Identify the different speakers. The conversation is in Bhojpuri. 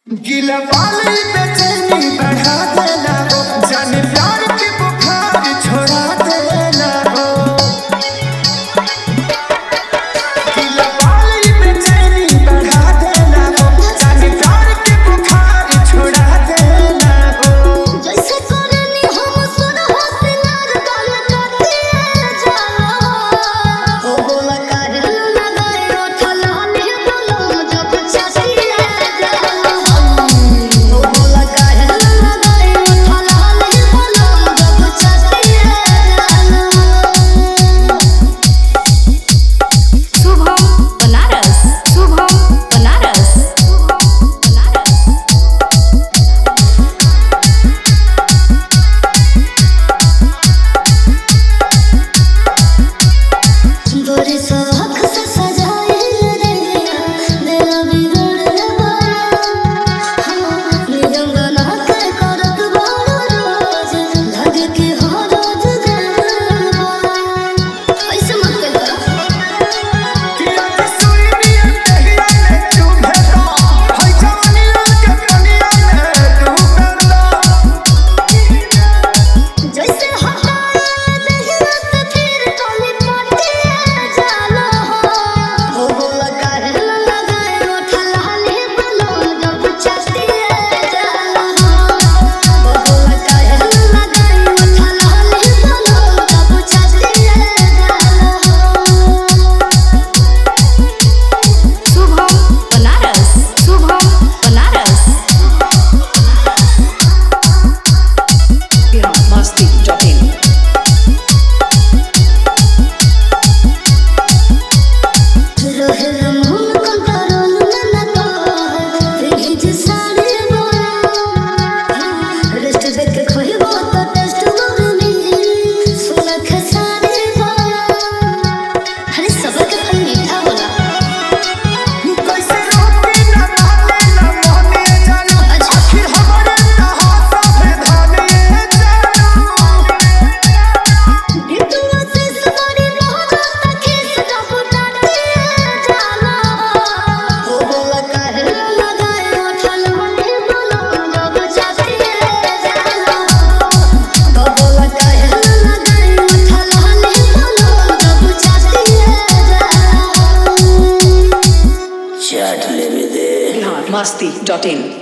Speaker 1: गिला वाली बेचैनी बढ़ा देला हो, जाने प्यार के बुखार छोड़ा देला हो। गिला वाली बेचैनी बढ़ा देला हो, जाने प्यार के बुखार छोड़ा देला हो।
Speaker 2: जैसे करनी हम सुन हौसलार गाल काटिए जाला हो बोला काहे लगाए ओठला ने बोलो जब चाटिए जाला हो बोला काहे लगाए ओठला ने बोलो जब चाटिए जाला। शुभम बनारस, शुभम बनारस, शुभम बनारस। बड़ी शौक से सजाइल रे दिल बिगड़ बड़ा नियम बना के करत बड़ा रोज लगे के हो रोज गरबा ऐसे मत कर
Speaker 1: किया के सुई दिया कहिया ले चुभे तो, होई जवानी के पनिया में डूबेला।
Speaker 2: जैसे हटाए नहीं से फिर टोली पटिए जाला हो बोला काहे लगाए ओठला ने बोलो जब चाटिए जाला हो बोला काहे लगाए ओठला ने बोलो जब चाटिए जाला हो। शुभम बनारस, शुभम बनारस।
Speaker 3: Masti.in
Speaker 2: रहल मन कंट्रोल में न कर भेज सारे बोला रेस्ट देख के खोइबो तो टेस्ट मगनी सुन के सारे बोला अरे सबर के फल मीठा होला।
Speaker 1: कैसे रोटी न डाले न मोहने जानो, आखिर हमारे नहा सभे धाने जानो।
Speaker 2: बिटुआ से सवारी बहुत तखिस जब डाटिए जाला हो बोला काहे लगाए ओठला ने बोलो जब चाटिए जाला हो बोला काहे लगाए ओठला ने बोलो जब चाटिए जाला।
Speaker 3: Masti.in